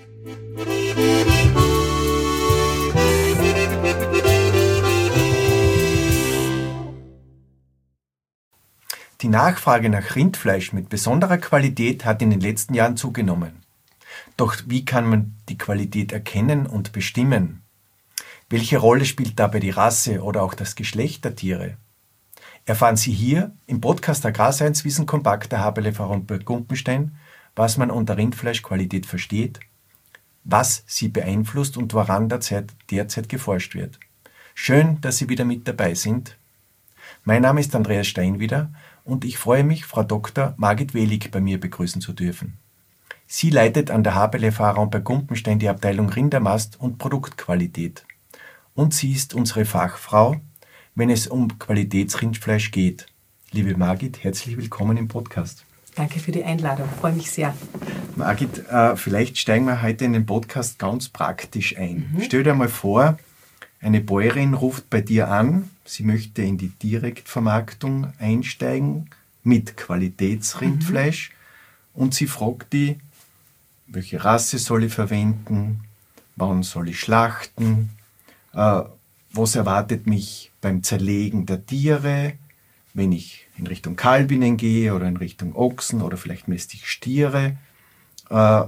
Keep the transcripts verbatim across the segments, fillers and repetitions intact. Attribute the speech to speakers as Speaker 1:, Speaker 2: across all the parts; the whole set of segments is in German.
Speaker 1: Die Nachfrage nach Rindfleisch mit besonderer Qualität hat in den letzten Jahren zugenommen. Doch wie kann man die Qualität erkennen und bestimmen? Welche Rolle spielt dabei die Rasse oder auch das Geschlecht der Tiere? Erfahren Sie hier im Podcast Agrarscience-Wissen kompakt der Haberle Gumpenstein, was man unter Rindfleischqualität versteht, was sie beeinflusst und woran derzeit, derzeit geforscht wird. Schön, dass Sie wieder mit dabei sind. Mein Name ist Andreas Steinwieder und ich freue mich, Frau Doktor Margit Welig bei mir begrüßen zu dürfen. Sie leitet an der Haberle bei Gumpenstein die Abteilung Rindermast und Produktqualität. Und sie ist unsere Fachfrau, wenn es um Qualitätsrindfleisch geht. Liebe Margit, herzlich willkommen im Podcast.
Speaker 2: Danke für die Einladung, freue mich sehr.
Speaker 1: Margit, äh, vielleicht steigen wir heute in den Podcast ganz praktisch ein. Mhm. Stell dir mal vor, eine Bäuerin ruft bei dir an, sie möchte in die Direktvermarktung einsteigen mit Qualitätsrindfleisch mhm. und sie fragt die, welche Rasse soll ich verwenden, wann soll ich schlachten, äh, was erwartet mich beim Zerlegen der Tiere, wenn ich in Richtung Kalbinnen gehe oder in Richtung Ochsen oder vielleicht mästig Stiere. Äh,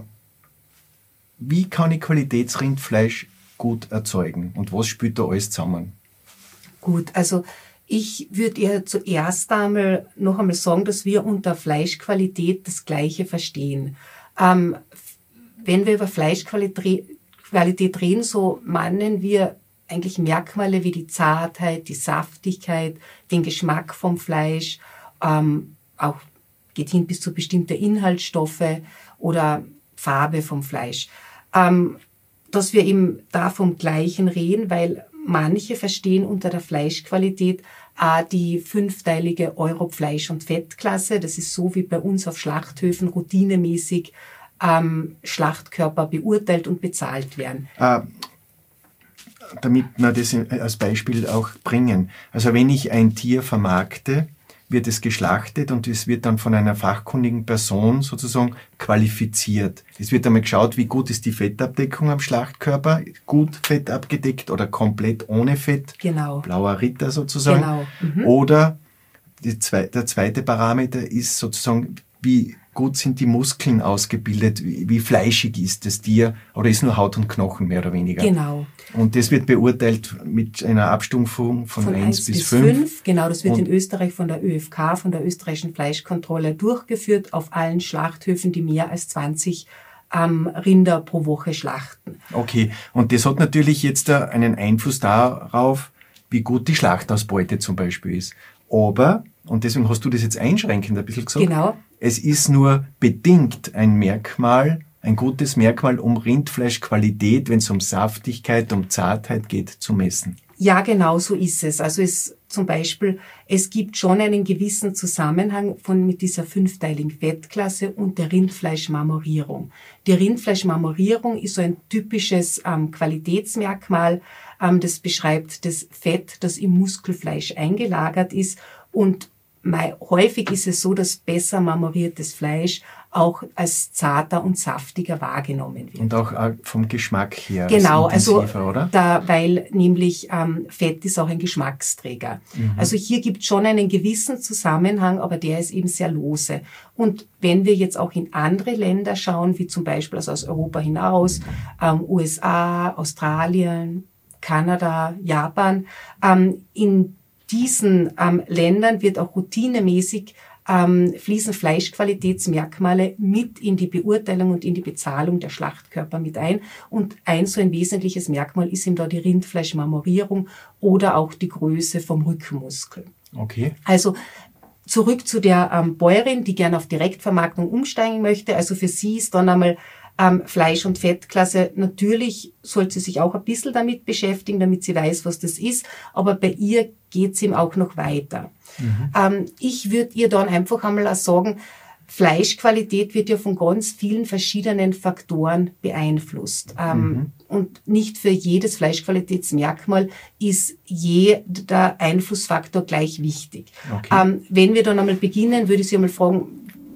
Speaker 1: wie kann ich Qualitätsrindfleisch gut erzeugen und was spielt da alles zusammen?
Speaker 2: Gut, also ich würde ihr zuerst einmal noch einmal sagen, dass wir unter Fleischqualität das Gleiche verstehen. Ähm, wenn wir über Fleischqualität Qualität reden, so meinen wir eigentlich Merkmale wie die Zartheit, die Saftigkeit, den Geschmack vom Fleisch, ähm, auch geht hin bis zu bestimmte Inhaltsstoffe oder Farbe vom Fleisch. Ähm, dass wir eben da vom Gleichen reden, weil manche verstehen unter der Fleischqualität auch die fünfteilige Euro-Fleisch- und Fettklasse. Das ist so wie bei uns auf Schlachthöfen routinemäßig ähm, Schlachtkörper beurteilt und bezahlt werden.
Speaker 1: Äh, damit wir das als Beispiel auch bringen. Also wenn ich ein Tier vermarkte, wird es geschlachtet und es wird dann von einer fachkundigen Person sozusagen qualifiziert. Es wird einmal geschaut, wie gut ist die Fettabdeckung am Schlachtkörper, gut Fett abgedeckt oder komplett ohne Fett,
Speaker 2: genau.
Speaker 1: Blauer Ritter sozusagen.
Speaker 2: Genau. Mhm.
Speaker 1: Oder die zwe- der zweite Parameter ist sozusagen, wie gut sind die Muskeln ausgebildet, wie, wie fleischig ist das Tier oder ist nur Haut und Knochen mehr oder weniger.
Speaker 2: Genau.
Speaker 1: Und das wird beurteilt mit einer Abstufung von, von eins bis fünf.
Speaker 2: Genau, das wird und in Österreich von der Ö F K, von der österreichischen Fleischkontrolle durchgeführt auf allen Schlachthöfen, die mehr als zwanzig ähm, Rinder pro Woche schlachten.
Speaker 1: Okay, und das hat natürlich jetzt einen Einfluss darauf, wie gut die Schlachtausbeute zum Beispiel ist. Aber, und deswegen hast du das jetzt einschränkend ein bisschen gesagt,
Speaker 2: genau.
Speaker 1: Es ist nur bedingt ein Merkmal, ein gutes Merkmal, um Rindfleischqualität, wenn es um Saftigkeit, um Zartheit geht, zu messen.
Speaker 2: Ja, genau so ist es. Also es zum Beispiel, es gibt schon einen gewissen Zusammenhang von mit dieser fünfteiligen Fettklasse und der Rindfleischmarmorierung. Die Rindfleischmarmorierung ist so ein typisches ähm, Qualitätsmerkmal, ähm, das beschreibt das Fett, das im Muskelfleisch eingelagert ist und häufig ist es so, dass besser marmoriertes Fleisch auch als zarter und saftiger wahrgenommen wird.
Speaker 1: Und auch vom Geschmack her.
Speaker 2: Genau, also
Speaker 1: oder?
Speaker 2: Da, weil nämlich ähm, Fett ist auch ein Geschmacksträger. Mhm. Also hier gibt es schon einen gewissen Zusammenhang, aber der ist eben sehr lose. Und wenn wir jetzt auch in andere Länder schauen, wie zum Beispiel also aus Europa hinaus, ähm, U S A, Australien, Kanada, Japan, ähm, in diesen ähm, Ländern wird auch routinemäßig ähm, fließen Fleischqualitätsmerkmale mit in die Beurteilung und in die Bezahlung der Schlachtkörper mit ein. Und ein so ein wesentliches Merkmal ist eben da die Rindfleischmarmorierung oder auch die Größe vom Rückenmuskel.
Speaker 1: Okay.
Speaker 2: Also zurück zu der ähm, Bäuerin, die gerne auf Direktvermarktung umsteigen möchte. Also für sie ist dann einmal Ähm, Fleisch- und Fettklasse, natürlich sollte sie sich auch ein bisschen damit beschäftigen, damit sie weiß, was das ist, aber bei ihr geht's ihm auch noch weiter. Mhm. Ähm, ich würde ihr dann einfach einmal auch sagen, Fleischqualität wird ja von ganz vielen verschiedenen Faktoren beeinflusst. Ähm, mhm. Und nicht für jedes Fleischqualitätsmerkmal ist jeder Einflussfaktor gleich wichtig.
Speaker 1: Okay.
Speaker 2: Ähm, wenn wir dann einmal beginnen, würde ich Sie einmal fragen,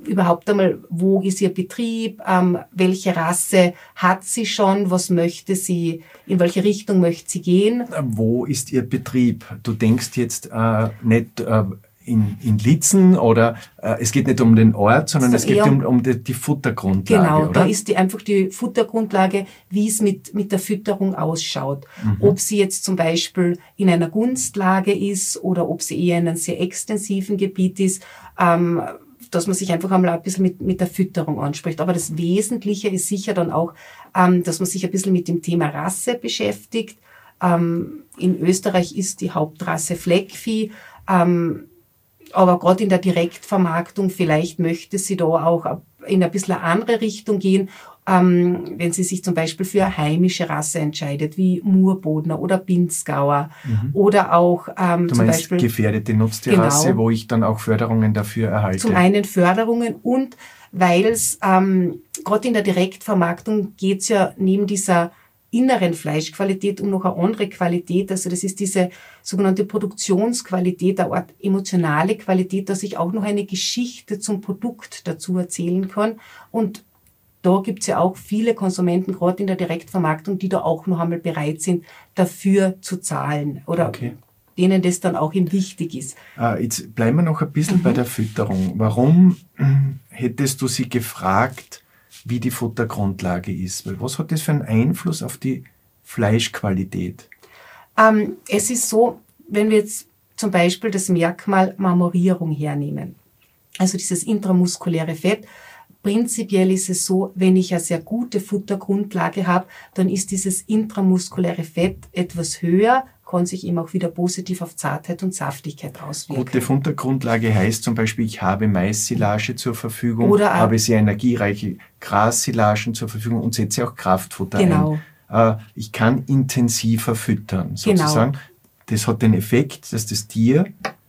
Speaker 2: überhaupt einmal, wo ist ihr Betrieb, ähm, welche Rasse hat sie schon, was möchte sie, in welche Richtung möchte sie gehen.
Speaker 1: Wo ist ihr Betrieb? Du denkst jetzt äh, nicht äh, in, in Litzen oder äh, es geht nicht um den Ort, sondern
Speaker 2: so
Speaker 1: es geht um, um die, die Futtergrundlage,
Speaker 2: genau,
Speaker 1: oder?
Speaker 2: Da ist die, einfach die Futtergrundlage, wie es mit, mit der Fütterung ausschaut. Mhm. Ob sie jetzt zum Beispiel in einer Gunstlage ist oder ob sie eher in einem sehr extensiven Gebiet ist, ähm, dass man sich einfach einmal ein bisschen mit, mit der Fütterung anspricht. Aber das Wesentliche ist sicher dann auch, ähm, dass man sich ein bisschen mit dem Thema Rasse beschäftigt. Ähm, in Österreich ist die Hauptrasse Fleckvieh, ähm, aber gerade in der Direktvermarktung, vielleicht möchte sie da auch in ein bisschen eine andere Richtung gehen, ähm, wenn sie sich zum Beispiel für eine heimische Rasse entscheidet, wie Murbodner oder Pinzgauer, mhm. oder auch ähm,
Speaker 1: du
Speaker 2: zum
Speaker 1: meinst
Speaker 2: Beispiel
Speaker 1: gefährdete Nutztierrasse, genau, wo ich dann auch Förderungen dafür erhalte.
Speaker 2: Zum einen Förderungen und weil es ähm, gerade in der Direktvermarktung geht es ja neben dieser inneren Fleischqualität und noch eine andere Qualität, also das ist diese sogenannte Produktionsqualität, eine Art emotionale Qualität, dass ich auch noch eine Geschichte zum Produkt dazu erzählen kann. Und da gibt's ja auch viele Konsumenten, gerade in der Direktvermarktung, die da auch noch einmal bereit sind, dafür zu zahlen oder okay. denen das dann auch eben wichtig ist.
Speaker 1: Ah, jetzt bleiben wir noch ein bisschen mhm. bei der Fütterung. Warum hättest du sie gefragt, wie die Futtergrundlage ist? Weil was hat das für einen Einfluss auf die Fleischqualität?
Speaker 2: Ähm, es ist so, wenn wir jetzt zum Beispiel das Merkmal Marmorierung hernehmen, also dieses intramuskuläre Fett, prinzipiell ist es so, wenn ich eine sehr gute Futtergrundlage habe, dann ist dieses intramuskuläre Fett etwas höher, kann sich eben auch wieder positiv auf Zartheit und Saftigkeit auswirken.
Speaker 1: Gute Futtergrundlage heißt zum Beispiel, ich habe Mais-Silage zur Verfügung, Oder habe sehr energiereiche Gras-Silagen zur Verfügung und setze auch Kraftfutter
Speaker 2: genau.
Speaker 1: ein. Ich kann intensiver füttern, sozusagen. Genau. Das hat den Effekt, dass das Tier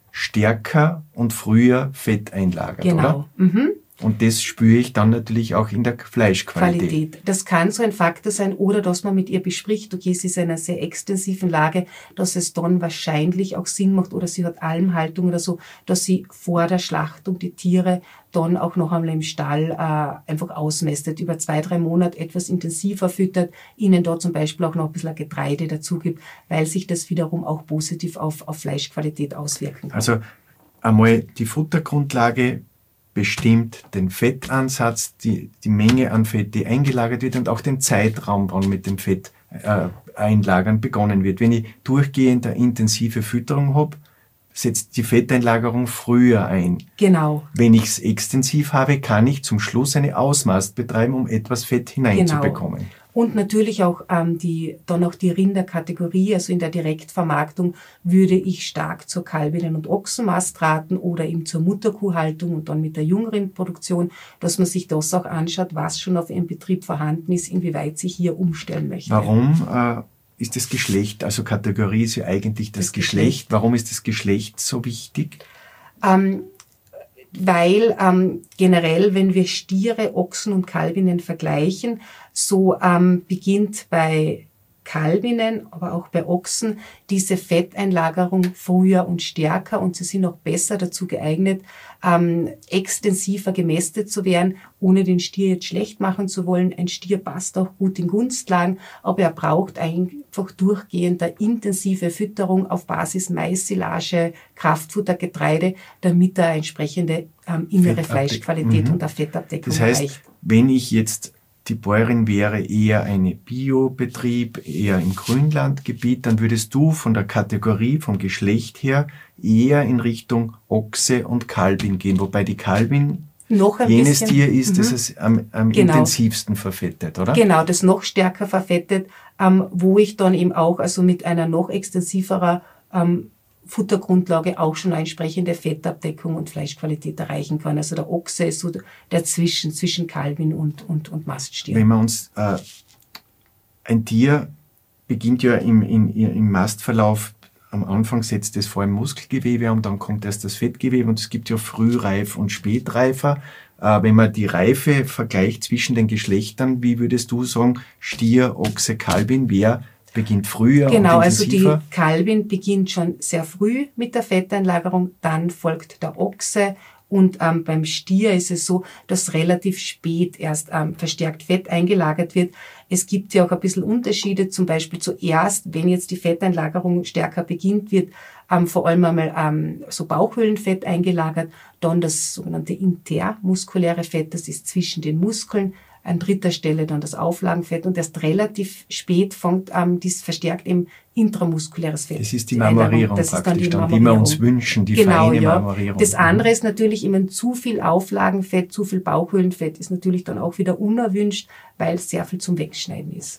Speaker 1: stärker und früher Fett einlagert,
Speaker 2: genau.
Speaker 1: oder?
Speaker 2: Mhm.
Speaker 1: Und das spüre ich dann natürlich auch in der Fleischqualität.
Speaker 2: Qualität. Das kann so ein Faktor sein, oder dass man mit ihr bespricht, okay, sie ist in einer sehr extensiven Lage, dass es dann wahrscheinlich auch Sinn macht, oder sie hat Almhaltung oder so, dass sie vor der Schlachtung die Tiere dann auch noch einmal im Stall äh, einfach ausmästet, über zwei, drei Monate etwas intensiver füttert, ihnen da zum Beispiel auch noch ein bisschen Getreide dazu gibt, weil sich das wiederum auch positiv auf, auf Fleischqualität auswirken kann.
Speaker 1: Also einmal die Futtergrundlage bestimmt den Fettansatz, die, die Menge an Fett, die eingelagert wird und auch den Zeitraum, wann mit dem Fett äh, einlagern begonnen wird. Wenn ich durchgehend eine intensive Fütterung habe, setzt die Fetteinlagerung früher ein.
Speaker 2: Genau.
Speaker 1: Wenn ich es extensiv habe, kann ich zum Schluss eine Ausmast betreiben, um etwas Fett hineinzubekommen.
Speaker 2: Genau. Und natürlich auch ähm, die dann auch die Rinderkategorie, also in der Direktvermarktung würde ich stark zur Kalbinnen- und Ochsenmast raten oder eben zur Mutterkuhhaltung und dann mit der Jungrindproduktion, dass man sich das auch anschaut, was schon auf Ihrem Betrieb vorhanden ist, inwieweit sich hier umstellen möchte.
Speaker 1: Warum äh, ist das Geschlecht, also Kategorie ist ja eigentlich das, das Geschlecht. Geschlecht, warum ist das Geschlecht so wichtig?
Speaker 2: Ähm, weil ähm, generell, wenn wir Stiere, Ochsen und Kalbinnen vergleichen, so ähm, beginnt bei Kalbinnen, aber auch bei Ochsen diese Fetteinlagerung früher und stärker und sie sind auch besser dazu geeignet, ähm, extensiver gemästet zu werden, ohne den Stier jetzt schlecht machen zu wollen. Ein Stier passt auch gut in Gunstlagen, aber er braucht einfach durchgehend eine intensive Fütterung auf Basis Mais, Silage, Kraftfutter, Getreide, damit er entsprechende ähm, innere Fettabdeck- Fleischqualität mhm. und eine Fettabdeckung
Speaker 1: das heißt,
Speaker 2: erreicht.
Speaker 1: Wenn ich jetzt die Bäuerin wäre eher ein Biobetrieb, eher im Grünlandgebiet, dann würdest du von der Kategorie, vom Geschlecht her, eher in Richtung Ochse und Kalbin gehen, wobei die Kalbin
Speaker 2: noch ein
Speaker 1: jenes
Speaker 2: bisschen,
Speaker 1: Tier ist,
Speaker 2: mhm.
Speaker 1: das es am, am
Speaker 2: genau.
Speaker 1: intensivsten verfettet, oder?
Speaker 2: Genau, das noch stärker verfettet, ähm, wo ich dann eben auch also mit einer noch extensiverer ähm, Futtergrundlage auch schon eine entsprechende Fettabdeckung und Fleischqualität erreichen kann. Also der Ochse ist so dazwischen, zwischen Kalbin und, und, und Maststier.
Speaker 1: Wenn wir uns, äh, ein Tier beginnt ja im, in, im Mastverlauf, am Anfang setzt es vor allem Muskelgewebe und dann kommt erst das Fettgewebe und es gibt ja Frühreif und Spätreifer. Äh, wenn man die Reife vergleicht zwischen den Geschlechtern, wie würdest du sagen, Stier, Ochse, Kalbin, wer beginnt früher
Speaker 2: genau,
Speaker 1: und
Speaker 2: intensiver? Also die Kalbin beginnt schon sehr früh mit der Fetteinlagerung, dann folgt der Ochse Und ähm, beim Stier ist es so, dass relativ spät erst ähm, verstärkt Fett eingelagert wird. Es gibt ja auch ein bisschen Unterschiede, zum Beispiel zuerst, wenn jetzt die Fetteinlagerung stärker beginnt, wird ähm, vor allem einmal ähm, so Bauchhöhlenfett eingelagert, dann das sogenannte intermuskuläre Fett, das ist zwischen den Muskeln, an dritter Stelle dann das Auflagenfett und erst relativ spät fängt ähm, dies verstärkt eben intramuskuläres Fett.
Speaker 1: Das ist die Marmorierung
Speaker 2: das
Speaker 1: praktisch,
Speaker 2: ist dann die,
Speaker 1: dann, die wir uns wünschen, die
Speaker 2: genau,
Speaker 1: feine
Speaker 2: ja.
Speaker 1: Marmorierung.
Speaker 2: Das andere ist natürlich immer zu viel Auflagenfett, zu viel Bauchhöhlenfett ist natürlich dann auch wieder unerwünscht, weil es sehr viel zum Wegschneiden ist.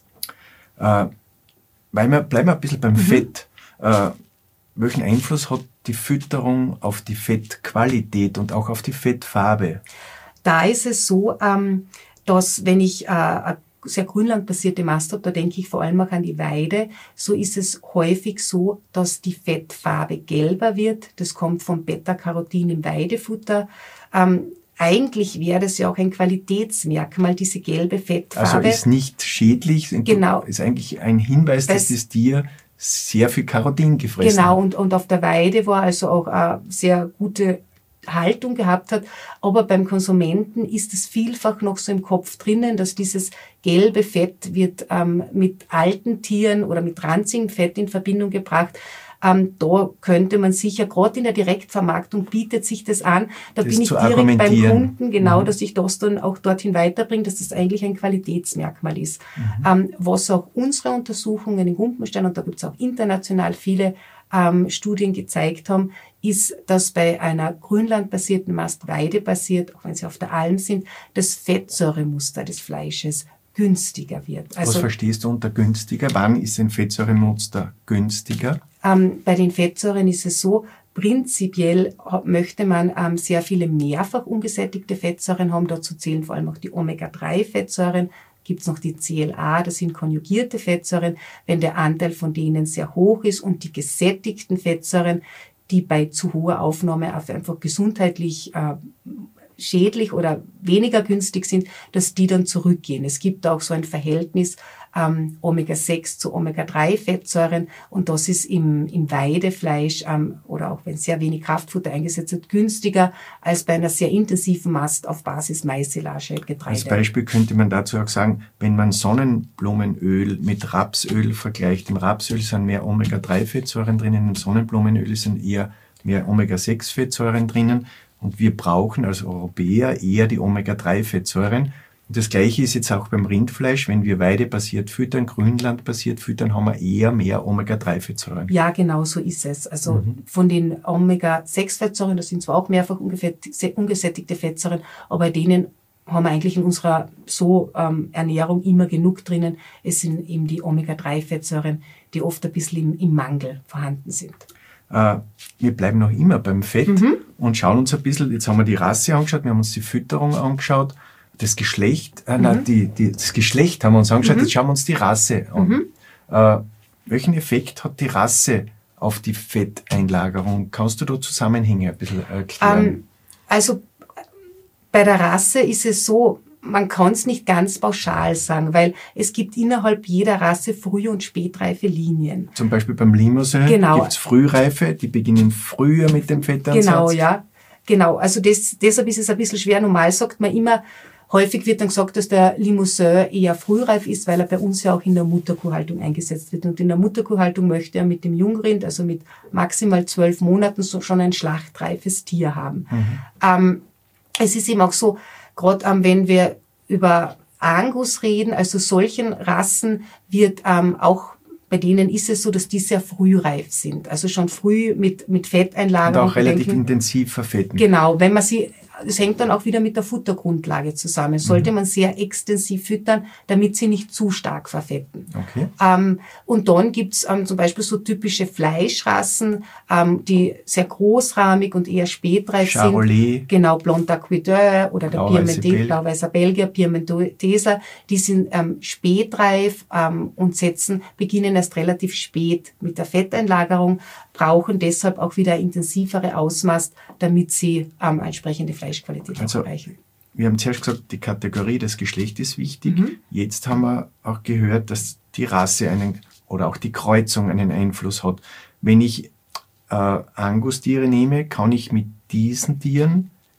Speaker 1: Äh, weil wir, bleiben wir ein bisschen beim
Speaker 2: Mhm.
Speaker 1: Fett. Äh, welchen Einfluss hat die Fütterung auf die Fettqualität und auch auf die Fettfarbe?
Speaker 2: Da ist es so, ähm, dass wenn ich äh, eine sehr grünlandbasierte Mast habe, da denke ich vor allem auch an die Weide, so ist es häufig so, dass die Fettfarbe gelber wird. Das kommt vom Beta-Carotin im Weidefutter. Ähm, eigentlich wäre das ja auch ein Qualitätsmerkmal, diese gelbe Fettfarbe.
Speaker 1: Also ist nicht schädlich,
Speaker 2: Genau.
Speaker 1: ist eigentlich ein Hinweis, dass
Speaker 2: Das-
Speaker 1: das Tier sehr viel Carotin gefressen
Speaker 2: Genau,
Speaker 1: hat.
Speaker 2: und, und auf der Weide war also auch eine sehr gute Haltung gehabt hat. Aber beim Konsumenten ist es vielfach noch so im Kopf drinnen, dass dieses gelbe Fett wird ähm, mit alten Tieren oder mit ranzigem Fett in Verbindung gebracht. Ähm, da könnte man sicher, gerade in der Direktvermarktung bietet sich das an. Da
Speaker 1: Das
Speaker 2: bin ich
Speaker 1: zu
Speaker 2: direkt beim
Speaker 1: argumentieren.
Speaker 2: Kunden, genau,
Speaker 1: Mhm.
Speaker 2: dass ich das dann auch dorthin weiterbringe, dass das eigentlich ein Qualitätsmerkmal ist.
Speaker 1: Mhm.
Speaker 2: Ähm, was auch unsere Untersuchungen in Gumpenstein, und da gibt es auch international viele ähm, Studien gezeigt haben, ist, dass bei einer grünlandbasierten Mast, weidebasiert, auch wenn sie auf der Alm sind, das Fettsäuremuster des Fleisches günstiger wird.
Speaker 1: Was
Speaker 2: Also
Speaker 1: verstehst du unter günstiger? Wann ist ein Fettsäuremuster günstiger?
Speaker 2: ähm, bei den Fettsäuren ist es so, prinzipiell ha- möchte man ähm, sehr viele mehrfach ungesättigte Fettsäuren haben. Dazu zählen vor allem auch die Omega drei Fettsäuren. Gibt es noch die C L A, das sind konjugierte Fettsäuren. Wenn der Anteil von denen sehr hoch ist und die gesättigten Fettsäuren, die bei zu hoher Aufnahme auf einfach gesundheitlich äh, schädlich oder weniger günstig sind, dass die dann zurückgehen. Es gibt auch so ein Verhältnis ähm, Omega sechs zu Omega drei Fettsäuren und das ist im, im Weidefleisch ähm, oder auch wenn sehr wenig Kraftfutter eingesetzt wird, günstiger als bei einer sehr intensiven Mast auf Basis Mais-Silage, Getreide.
Speaker 1: Als Beispiel könnte man dazu auch sagen, wenn man Sonnenblumenöl mit Rapsöl vergleicht, im Rapsöl sind mehr Omega drei Fettsäuren drinnen, im Sonnenblumenöl sind eher mehr Omega sechs Fettsäuren drinnen und wir brauchen als Europäer eher die Omega drei Fettsäuren. Und das Gleiche ist jetzt auch beim Rindfleisch, wenn wir weidebasiert füttern, Grünlandbasiert füttern, haben wir eher mehr Omega drei Fettsäuren.
Speaker 2: Ja, genau so ist es. Also
Speaker 1: Mhm.
Speaker 2: von den Omega sechs Fettsäuren, das sind zwar auch mehrfach ungefett- ungesättigte Fettsäuren, aber denen haben wir eigentlich in unserer so ähm, Ernährung immer genug drinnen. Es sind eben die Omega drei Fettsäuren, die oft ein bisschen im, im Mangel vorhanden sind.
Speaker 1: Äh, wir bleiben noch immer beim Fett
Speaker 2: Mhm.
Speaker 1: und schauen uns ein bisschen, jetzt haben wir die Rasse angeschaut, wir haben uns die Fütterung angeschaut, das Geschlecht, äh,
Speaker 2: Mhm.
Speaker 1: nein, die, die, das Geschlecht haben wir uns angeschaut,
Speaker 2: Mhm.
Speaker 1: jetzt schauen wir uns die Rasse an.
Speaker 2: Mhm.
Speaker 1: Äh, welchen Effekt hat die Rasse auf die Fetteinlagerung? Kannst du da Zusammenhänge ein bisschen erklären?
Speaker 2: Ähm, also bei der Rasse ist es so, man kann es nicht ganz pauschal sagen, weil es gibt innerhalb jeder Rasse früh- und spätreife Linien.
Speaker 1: Zum Beispiel beim Limousin
Speaker 2: Genau.
Speaker 1: gibt es Frühreife, die beginnen früher mit dem Fettansatz.
Speaker 2: Genau, ja. Genau. Also das, deshalb ist es ein bisschen schwer. Normal sagt man immer, häufig wird dann gesagt, dass der Limousin eher frühreif ist, weil er bei uns ja auch in der Mutterkuhhaltung eingesetzt wird. Und in der Mutterkuhhaltung möchte er mit dem Jungrind, also mit maximal zwölf Monaten, so schon ein schlachtreifes Tier haben.
Speaker 1: Mhm.
Speaker 2: Ähm, es ist eben auch so, gerade ähm, wenn wir über Angus reden, also solchen Rassen wird ähm, auch bei denen ist es so, dass die sehr frühreif sind. Also schon früh mit, mit
Speaker 1: Und
Speaker 2: Fetteinlagerung.
Speaker 1: auch relativ
Speaker 2: bedenken.
Speaker 1: intensiv verfetten.
Speaker 2: Genau, wenn man sie, es hängt dann auch wieder mit der Futtergrundlage zusammen. Sollte man sehr extensiv füttern, damit sie nicht zu stark verfetten.
Speaker 1: Okay.
Speaker 2: Ähm, und dann gibt's ähm, zum Beispiel so typische Fleischrassen, ähm, die sehr großrahmig und eher spätreif
Speaker 1: Charolais.
Speaker 2: sind. Genau, Blanc d'Aquideur oder der
Speaker 1: Blau-Weiße
Speaker 2: Piementes,
Speaker 1: Bel-
Speaker 2: Blau-Weißer Belgier, Piemonteser, die sind ähm, spätreif ähm, und setzen, beginnen erst relativ spät mit der Fetteinlagerung, brauchen deshalb auch wieder intensivere Ausmaß, damit sie ähm, entsprechende Fleischqualität
Speaker 1: Also,
Speaker 2: erreichen.
Speaker 1: Wir haben zuerst gesagt, die Kategorie, das Geschlecht ist wichtig.
Speaker 2: Mhm.
Speaker 1: Jetzt haben wir auch gehört, dass die Rasse einen oder auch die Kreuzung einen Einfluss hat. Wenn ich äh, Angus-Tiere nehme, kann ich mit diesen Tieren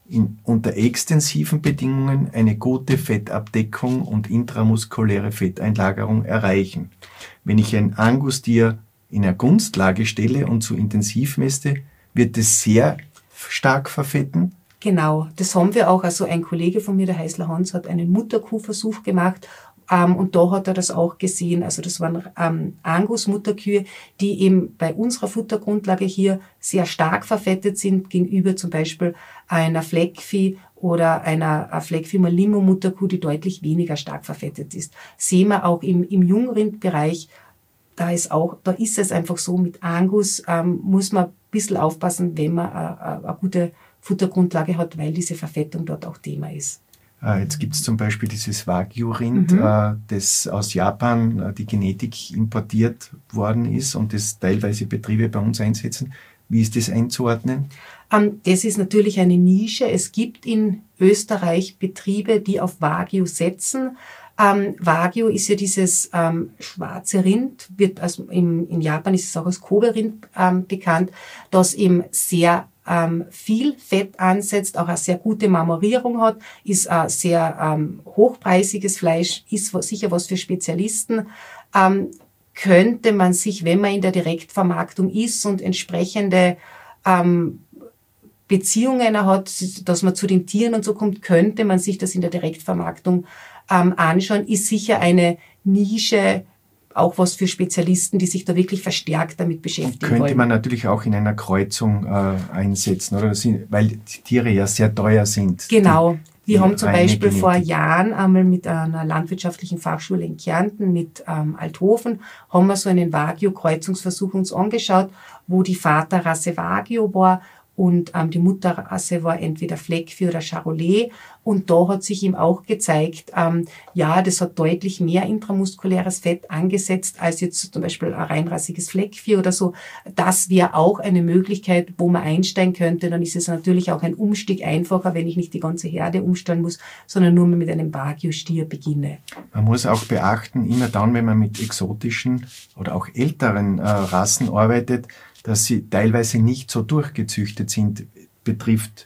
Speaker 1: in, unter extensiven Bedingungen eine gute Fettabdeckung und intramuskuläre Fetteinlagerung erreichen. Wenn ich ein Angus-Tier in eine Gunstlage stelle und zu intensiv mäste, wird es sehr stark verfetten.
Speaker 2: Genau, das haben wir auch. Also ein Kollege von mir, der Heißler Hans, hat einen Mutterkuhversuch gemacht. Ähm, und da hat er das auch gesehen. Also das waren ähm, Angus-Mutterkühe, die eben bei unserer Futtergrundlage hier sehr stark verfettet sind, gegenüber zum Beispiel einer Fleckvieh oder einer Fleckvieh-Malimo-Mutterkuh, die deutlich weniger stark verfettet ist. Sehen wir auch im, im Jungrindbereich, da ist auch, da ist es einfach so, mit Angus ähm, muss man ein bisschen aufpassen, wenn man eine, eine gute Futtergrundlage hat, weil diese Verfettung dort auch Thema ist.
Speaker 1: Jetzt gibt es zum Beispiel dieses Wagyu-Rind, mhm. äh, das aus Japan äh, die Genetik importiert worden ist und das teilweise Betriebe bei uns einsetzen. Wie ist das einzuordnen?
Speaker 2: Ähm, das ist natürlich eine Nische. Es gibt in Österreich Betriebe, die auf Wagyu setzen. Ähm, Wagyu ist ja dieses ähm, schwarze Rind, wird also im, in Japan ist es auch als Kobe-Rind ähm, bekannt, das eben sehr ähm, viel Fett ansetzt, auch eine sehr gute Marmorierung hat, ist ein sehr ähm, hochpreisiges Fleisch, ist sicher was für Spezialisten. Ähm, könnte man sich, wenn man in der Direktvermarktung ist und entsprechende ähm, Beziehungen hat, dass man zu den Tieren und so kommt, könnte man sich das in der Direktvermarktung ähm, anschauen, ist sicher eine Nische, auch was für Spezialisten, die sich da wirklich verstärkt damit beschäftigen
Speaker 1: Könnte
Speaker 2: wollen.
Speaker 1: man natürlich auch in einer Kreuzung äh, einsetzen, oder? Sind, weil die Tiere ja sehr teuer sind.
Speaker 2: Genau.
Speaker 1: Die,
Speaker 2: Wir
Speaker 1: die
Speaker 2: haben zum Beispiel
Speaker 1: Genetik.
Speaker 2: vor Jahren einmal mit einer landwirtschaftlichen Fachschule in Kärnten, mit ähm, Althofen, haben wir so einen Wagyu-Kreuzungsversuch uns angeschaut, wo die Vaterrasse Wagyu war und ähm, die Mutterrasse war entweder Fleckvieh oder Charolais. Und da hat sich ihm auch gezeigt, ähm, ja, das hat deutlich mehr intramuskuläres Fett angesetzt als jetzt zum Beispiel ein reinrassiges Fleckvieh oder so. Das wäre auch eine Möglichkeit, wo man einsteigen könnte. Dann ist es natürlich auch ein Umstieg einfacher, wenn ich nicht die ganze Herde umstellen muss, sondern nur mit einem Wagyu-Stier beginne.
Speaker 1: Man muss auch beachten, immer dann, wenn man mit exotischen oder auch älteren äh, Rassen arbeitet, dass sie teilweise nicht so durchgezüchtet sind, betrifft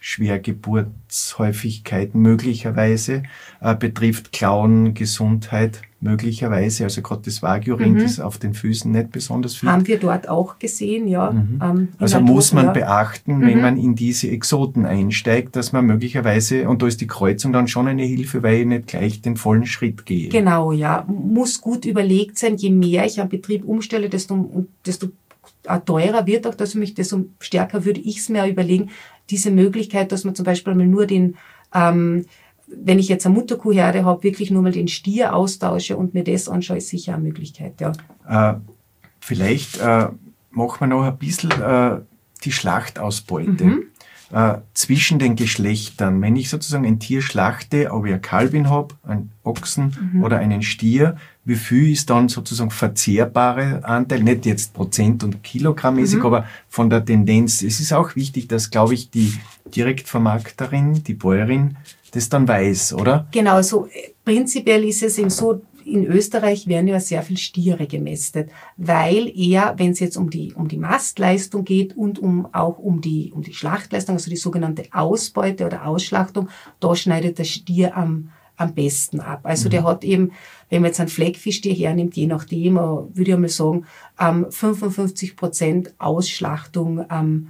Speaker 1: Schwergeburtshäufigkeit möglicherweise, äh, betrifft Klauengesundheit möglicherweise, also gerade das Wagyu-Rind
Speaker 2: Mhm.
Speaker 1: ist auf den Füßen nicht besonders fit.
Speaker 2: Haben wir dort auch gesehen, ja.
Speaker 1: Mhm.
Speaker 2: Ähm, in
Speaker 1: Also
Speaker 2: Althofen,
Speaker 1: muss man
Speaker 2: ja.
Speaker 1: beachten, wenn
Speaker 2: Mhm.
Speaker 1: man in diese Exoten einsteigt, dass man möglicherweise, und da ist die Kreuzung dann schon eine Hilfe, weil ich nicht gleich den vollen Schritt gehe.
Speaker 2: Genau, ja. Muss gut überlegt sein. Je mehr ich am Betrieb umstelle, desto, desto teurer wird auch das für mich, desto stärker würde ich es mir überlegen. Diese Möglichkeit, dass man zum Beispiel mal nur den, ähm, wenn ich jetzt eine Mutterkuhherde habe, wirklich nur mal den Stier austausche und mir das anschaue, ist sicher eine Möglichkeit, ja.
Speaker 1: Äh, vielleicht äh, machen wir noch ein bisschen äh, die Schlachtausbeute.
Speaker 2: Mhm.
Speaker 1: Äh, zwischen den Geschlechtern. Wenn ich sozusagen ein Tier schlachte, ob ich eine Kalbin habe, einen Ochsen
Speaker 2: Mhm.
Speaker 1: oder einen Stier, wie viel ist dann sozusagen verzehrbare Anteil, nicht jetzt Prozent- und Kilogrammmäßig,
Speaker 2: Mhm.
Speaker 1: aber von der Tendenz. Es ist auch wichtig, dass, glaube ich, die Direktvermarkterin, die Bäuerin, das dann weiß, oder?
Speaker 2: Genau, so äh, prinzipiell ist es eben so, in Österreich werden ja sehr viel Stiere gemästet, weil eher, wenn es jetzt um die um die Mastleistung geht und um auch um die um die Schlachtleistung, also die sogenannte Ausbeute oder Ausschlachtung, da schneidet der Stier am am besten ab. Also
Speaker 1: Mhm.
Speaker 2: der hat eben, wenn man jetzt einen Fleckviehstier hernimmt, je nachdem, äh, würde ich mal sagen, ähm, fünfundfünfzig Prozent Ausschlachtung ähm,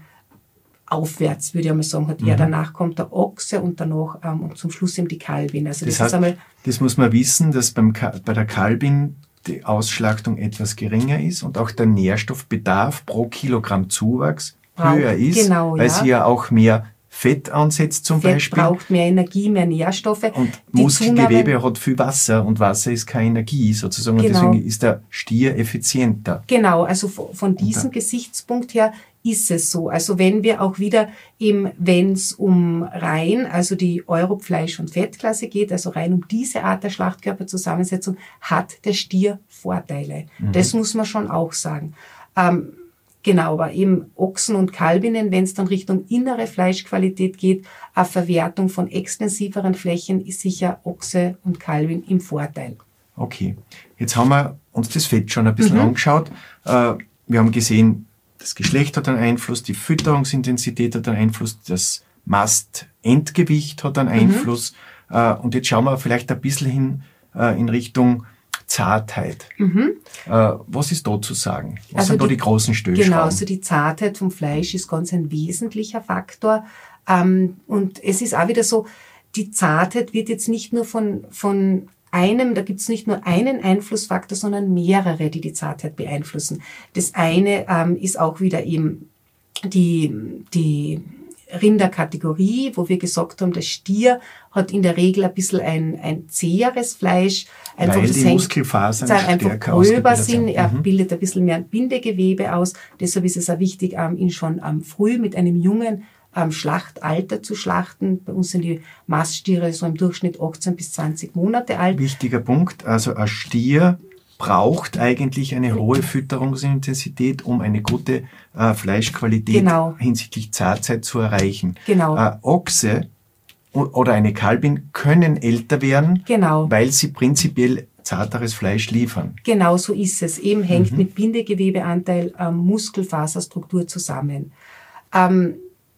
Speaker 2: aufwärts, würde ich mal sagen, hat er.
Speaker 1: Mhm.
Speaker 2: Danach kommt der Ochse und danach ähm, und zum Schluss eben die Kalbin. Also das,
Speaker 1: Das
Speaker 2: ist
Speaker 1: heißt,
Speaker 2: einmal
Speaker 1: das muss man wissen, dass beim Ka- bei der Kalbin die Ausschlachtung etwas geringer ist und auch der Nährstoffbedarf pro Kilogramm Zuwachs
Speaker 2: Braucht-
Speaker 1: höher ist,
Speaker 2: genau,
Speaker 1: weil
Speaker 2: ja.
Speaker 1: sie ja auch mehr Fett ansetzt zum
Speaker 2: Fett
Speaker 1: Beispiel.
Speaker 2: braucht mehr Energie, mehr Nährstoffe.
Speaker 1: Und
Speaker 2: Die
Speaker 1: Muskelgewebe
Speaker 2: Zunahme-
Speaker 1: hat viel Wasser und Wasser ist keine Energie sozusagen. Und
Speaker 2: Genau.
Speaker 1: deswegen ist der Stier effizienter.
Speaker 2: Genau, also von, von diesem
Speaker 1: dann-
Speaker 2: Gesichtspunkt her ist es so. Also wenn wir auch wieder eben, wenn es um rein, also die Europfleisch- und Fettklasse geht, also rein um diese Art der Schlachtkörperzusammensetzung, hat der Stier Vorteile.
Speaker 1: Mhm.
Speaker 2: Das muss man schon auch sagen. Ähm, Genau, aber eben Ochsen und Kalbinnen, wenn es dann Richtung innere Fleischqualität geht, eine Verwertung von extensiveren Flächen, ist sicher Ochse und Kalbin im Vorteil.
Speaker 1: Okay, jetzt haben wir uns das Fett schon ein bisschen
Speaker 2: Mhm.
Speaker 1: angeschaut. Äh, wir haben gesehen, das Geschlecht hat einen Einfluss, die Fütterungsintensität hat einen Einfluss, das Mastendgewicht hat einen Einfluss. Mhm. Äh, und jetzt schauen wir vielleicht ein bisschen hin äh, in Richtung Zartheit. Mhm. Äh, was ist da zu sagen? Was also sind da die, die großen Stellschrauben?
Speaker 2: Genau, also die Zartheit vom Fleisch ist ganz ein wesentlicher Faktor. Ähm, und es ist auch wieder so, die Zartheit wird jetzt nicht nur von, von einem, da gibt es nicht nur einen Einflussfaktor, sondern mehrere, die die Zartheit beeinflussen. Das eine ähm, ist auch wieder eben die, die Rinderkategorie, wo wir gesagt haben, der Stier hat in der Regel ein bisschen ein, ein zäheres Fleisch.
Speaker 1: Einfach, weil die Muskelfasern
Speaker 2: einfach gröber sind. Er mhm. bildet ein bisschen mehr Bindegewebe aus. Deshalb ist es auch wichtig, ihn schon früh mit einem jungen Schlachtalter zu schlachten. Bei uns sind die Maststiere so im Durchschnitt achtzehn bis zwanzig Monate alt.
Speaker 1: Wichtiger Punkt, also ein Stier braucht eigentlich eine hohe Fütterungsintensität, um eine gute äh, Fleischqualität genau. hinsichtlich Zartheit zu erreichen.
Speaker 2: Genau.
Speaker 1: Äh, Ochse oder eine Kalbin können älter werden,
Speaker 2: genau.
Speaker 1: weil sie prinzipiell zarteres Fleisch liefern.
Speaker 2: Genau so ist es. Eben hängt mhm. mit Bindegewebeanteil, ähm, Muskelfaserstruktur zusammen. Ähm,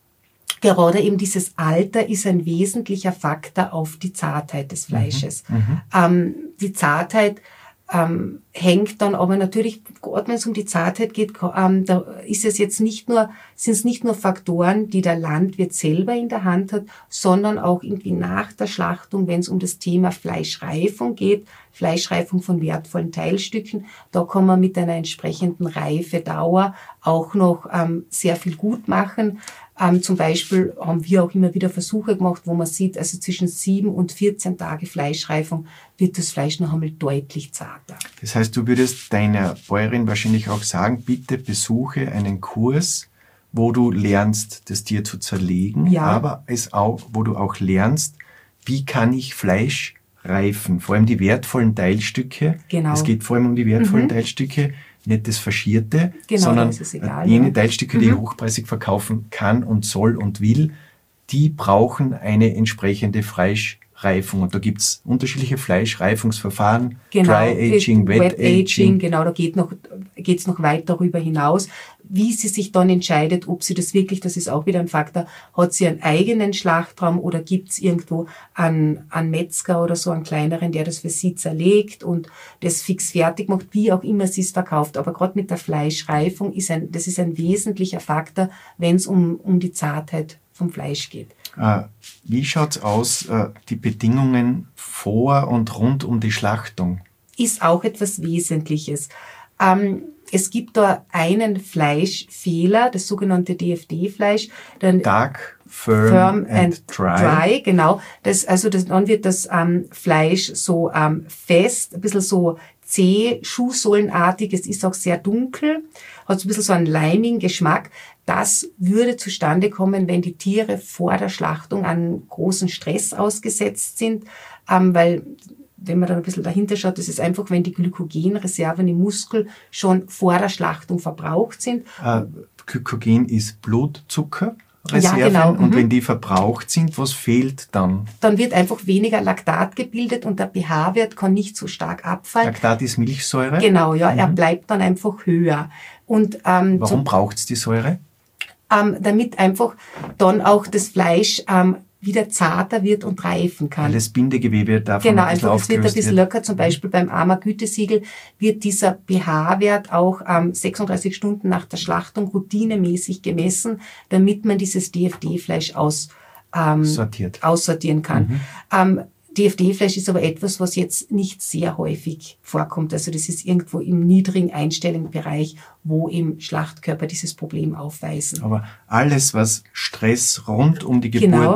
Speaker 2: Gerade eben dieses Alter ist ein wesentlicher Faktor auf die Zartheit des Fleisches. Mhm. Ähm, die Zartheit ähm, hängt dann aber natürlich, gerade wenn es um die Zartheit geht, ähm, da ist es jetzt nicht nur, sind es nicht nur Faktoren, die der Landwirt selber in der Hand hat, sondern auch irgendwie nach der Schlachtung, wenn es um das Thema Fleischreifung geht, Fleischreifung von wertvollen Teilstücken, da kann man mit einer entsprechenden Reifedauer auch noch ähm, sehr viel gut machen. Ähm, zum Beispiel haben wir auch immer wieder Versuche gemacht, wo man sieht, also zwischen sieben und vierzehn Tage Fleischreifung wird das Fleisch noch einmal deutlich zarter.
Speaker 1: Das heißt, du würdest deiner Bäuerin wahrscheinlich auch sagen, bitte besuche einen Kurs, wo du lernst, das Tier zu zerlegen,
Speaker 2: ja.
Speaker 1: aber es auch, wo du auch lernst, wie kann ich Fleisch reifen, vor allem die wertvollen Teilstücke.
Speaker 2: Genau.
Speaker 1: Es geht vor allem um die wertvollen mhm. Teilstücke, nicht das Faschierte,
Speaker 2: genau,
Speaker 1: sondern
Speaker 2: das ist egal,
Speaker 1: jene
Speaker 2: ja.
Speaker 1: Teilstücke, die mhm. ich hochpreisig verkaufen kann und soll und will, die brauchen eine entsprechende Fleischreifung. Und da gibt's unterschiedliche Fleischreifungsverfahren,
Speaker 2: genau.
Speaker 1: Dry Aging, Wet, Wet Aging. Aging.
Speaker 2: Genau, da geht noch, geht's noch weit darüber hinaus. Wie sie sich dann entscheidet, ob sie das wirklich, das ist auch wieder ein Faktor, hat sie einen eigenen Schlachtraum oder gibt's irgendwo einen, einen Metzger oder so, einen kleineren, der das für sie zerlegt und das fix fertig macht, wie auch immer sie es verkauft. Aber gerade mit der Fleischreifung ist ein, das ist ein wesentlicher Faktor, wenn es um, um die Zartheit vom Fleisch geht.
Speaker 1: Äh, wie schaut's aus, äh, die Bedingungen vor und rund um die Schlachtung?
Speaker 2: Ist auch etwas Wesentliches. Ähm, Es gibt da einen Fleischfehler, das sogenannte D F D-Fleisch.
Speaker 1: Dark, firm,
Speaker 2: firm and,
Speaker 1: and dry.
Speaker 2: dry. Genau. Das, also das, dann wird das ähm, Fleisch so ähm, fest, ein bisschen so zäh, schuhsohlenartig. Es ist auch sehr dunkel, hat so ein bisschen so einen leimigen Geschmack. Das würde zustande kommen, wenn die Tiere vor der Schlachtung an großen Stress ausgesetzt sind, ähm, weil wenn man dann ein bisschen dahinter schaut, das ist einfach, wenn die Glykogenreserven im Muskel schon vor der Schlachtung verbraucht sind.
Speaker 1: Äh, Glykogen ist Blutzuckerreserven.
Speaker 2: Ja, genau.
Speaker 1: Und
Speaker 2: mhm.
Speaker 1: wenn die verbraucht sind, was fehlt dann?
Speaker 2: Dann wird einfach weniger Laktat gebildet und der pH-Wert kann nicht so stark abfallen.
Speaker 1: Laktat ist Milchsäure?
Speaker 2: Genau, ja, mhm. er bleibt dann einfach höher. Und, ähm,
Speaker 1: Warum so, braucht's die Säure?
Speaker 2: Ähm, damit einfach dann auch das Fleisch ähm, wieder zarter wird und reifen kann.
Speaker 1: Weil das Bindegewebe davon
Speaker 2: genau,
Speaker 1: ein bisschen
Speaker 2: einfach es wird ein bisschen
Speaker 1: wird.
Speaker 2: locker. Zum Beispiel beim AMA-Gütesiegel wird dieser pH-Wert auch ähm, sechsunddreißig Stunden nach der Schlachtung routinemäßig gemessen, damit man dieses D F D-Fleisch aus, ähm,
Speaker 1: Sortiert.
Speaker 2: aussortieren kann.
Speaker 1: Mhm.
Speaker 2: Ähm, D F D-Fleisch ist aber etwas, was jetzt nicht sehr häufig vorkommt. Also das ist irgendwo im niedrigen einstelligen Bereich, wo eben Schlachtkörper dieses Problem aufweisen.
Speaker 1: Aber alles, was Stress rund um die Geburt,
Speaker 2: genau.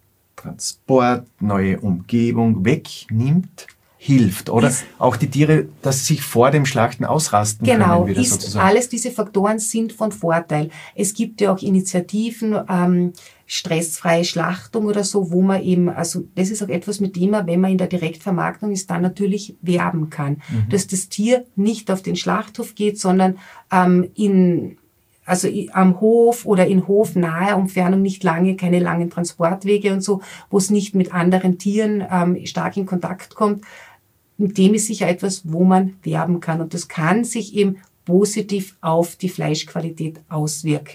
Speaker 1: Transport, neue Umgebung wegnimmt, hilft. Oder ist, auch die Tiere, dass sie sich vor dem Schlachten ausrasten
Speaker 2: genau,
Speaker 1: können. Wieder
Speaker 2: ist
Speaker 1: sozusagen.
Speaker 2: Alles diese Faktoren sind von Vorteil. Es gibt ja auch Initiativen, ähm, stressfreie Schlachtung oder so, wo man eben, also das ist auch etwas, mit dem man, wenn man in der Direktvermarktung ist, dann natürlich werben kann. Mhm. Dass das Tier nicht auf den Schlachthof geht, sondern ähm, in also am Hof oder in hofnaher Entfernung, nicht lange, keine langen Transportwege und so, wo es nicht mit anderen Tieren ähm, stark in Kontakt kommt. Mit dem ist sicher etwas, wo man werben kann. Und das kann sich eben positiv auf die Fleischqualität auswirken.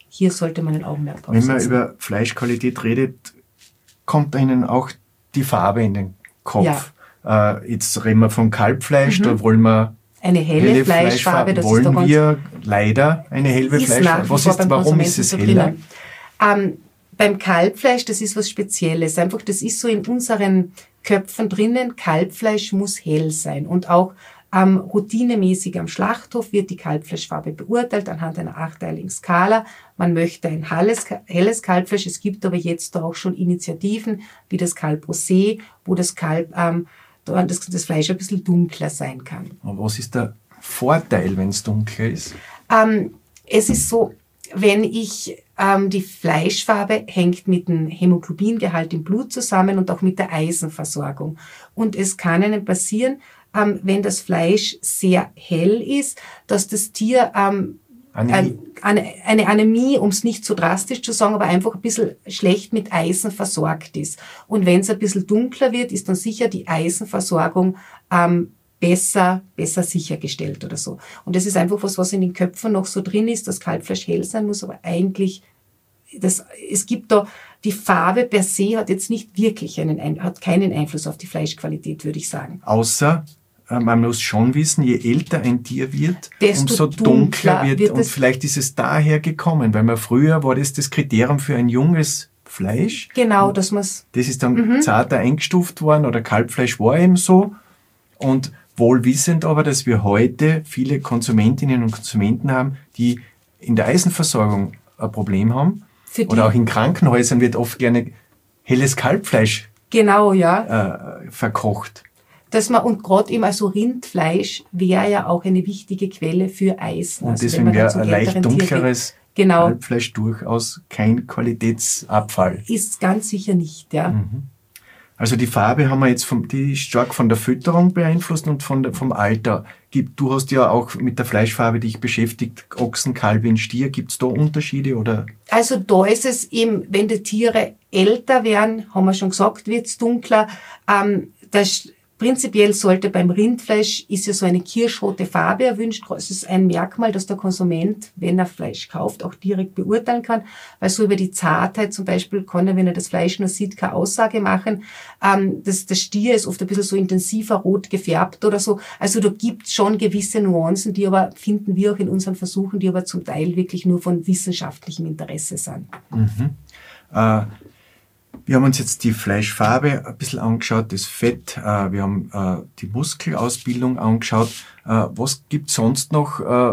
Speaker 2: hier sollte man ein Augenmerk drauf
Speaker 1: Wenn
Speaker 2: setzen.
Speaker 1: man über Fleischqualität redet, kommt Ihnen auch die Farbe in den Kopf. Ja. Äh, jetzt reden wir von Kalbfleisch, mhm. da wollen wir
Speaker 2: eine helle, helle Fleischfarbe. Das
Speaker 1: wollen
Speaker 2: ist da
Speaker 1: wir leider eine helle Fleischfarbe. Was ist, warum ist es heller?
Speaker 2: Ähm, beim Kalbfleisch, das ist was Spezielles. Einfach, das ist so in unseren Köpfen drinnen. Kalbfleisch muss hell sein. Und auch ähm, routinemäßig am Schlachthof wird die Kalbfleischfarbe beurteilt anhand einer achteiligen Skala. Man möchte ein helles, helles Kalbfleisch. Es gibt aber jetzt auch schon Initiativen wie das Kalb Rosé, wo das Kalb, ähm, das, das Fleisch ein bisschen dunkler sein kann.
Speaker 1: Aber was ist der Vorteil, wenn es dunkler ist?
Speaker 2: Ähm, es ist so, wenn ich ähm, die Fleischfarbe hängt mit dem Hämoglobingehalt im Blut zusammen und auch mit der Eisenversorgung. Und es kann einem passieren, ähm, wenn das Fleisch sehr hell ist, dass das Tier ähm,
Speaker 1: Anämie.
Speaker 2: Eine, eine Anämie, um es nicht so drastisch zu sagen, aber einfach ein bisschen schlecht mit Eisen versorgt ist. Und wenn es ein bisschen dunkler wird, ist dann sicher die Eisenversorgung ähm, besser, besser sichergestellt oder so. Und das ist einfach was, was in den Köpfen noch so drin ist, dass Kalbfleisch hell sein muss, aber eigentlich, das, es gibt da, die Farbe per se hat jetzt nicht wirklich einen, hat keinen Einfluss auf die Fleischqualität, würde ich sagen.
Speaker 1: Außer, man muss schon wissen, je älter ein Tier wird,
Speaker 2: desto
Speaker 1: umso dunkler, dunkler wird, wird und vielleicht ist es daher gekommen, weil man früher war das das Kriterium für ein junges Fleisch.
Speaker 2: Genau, dass man es...
Speaker 1: Das ist dann mhm. zarter eingestuft worden oder Kalbfleisch war eben so und wohl wissend aber, dass wir heute viele Konsumentinnen und Konsumenten haben, die in der Eisenversorgung ein Problem haben. Oder auch in Krankenhäusern wird oft gerne helles Kalbfleisch
Speaker 2: genau, ja.
Speaker 1: äh, verkocht.
Speaker 2: Dass man, und gerade eben also Rindfleisch wäre ja auch eine wichtige Quelle für Eisen.
Speaker 1: Und
Speaker 2: also
Speaker 1: deswegen wäre ein leicht dunkleres genau. Kalbfleisch durchaus kein Qualitätsabfall.
Speaker 2: Ist ganz sicher nicht, ja.
Speaker 1: Mhm. Also die Farbe haben wir jetzt vom, die ist stark von der Fütterung beeinflusst und von der, vom Alter. Du hast ja auch mit der Fleischfarbe dich beschäftigt, Ochsen, Kalbin, Stier. Gibt es da Unterschiede? Oder?
Speaker 2: Also da ist es eben, wenn die Tiere älter werden, haben wir schon gesagt, wird es dunkler. Ähm, das Prinzipiell sollte beim Rindfleisch, ist ja so eine kirschrote Farbe erwünscht. Das ist ein Merkmal, das der Konsument, wenn er Fleisch kauft, auch direkt beurteilen kann. Weil so über die Zartheit zum Beispiel kann er, wenn er das Fleisch nur sieht, keine Aussage machen. Ähm, das, das Stier ist oft ein bisschen so intensiver rot gefärbt oder so. Also da gibt's schon gewisse Nuancen, die aber, finden wir auch in unseren Versuchen, die aber zum Teil wirklich nur von wissenschaftlichem Interesse sind.
Speaker 1: Mhm. Äh Wir haben uns jetzt die Fleischfarbe ein bisschen angeschaut, das Fett, äh, wir haben äh, die Muskelausbildung angeschaut. Äh, was gibt es sonst noch äh,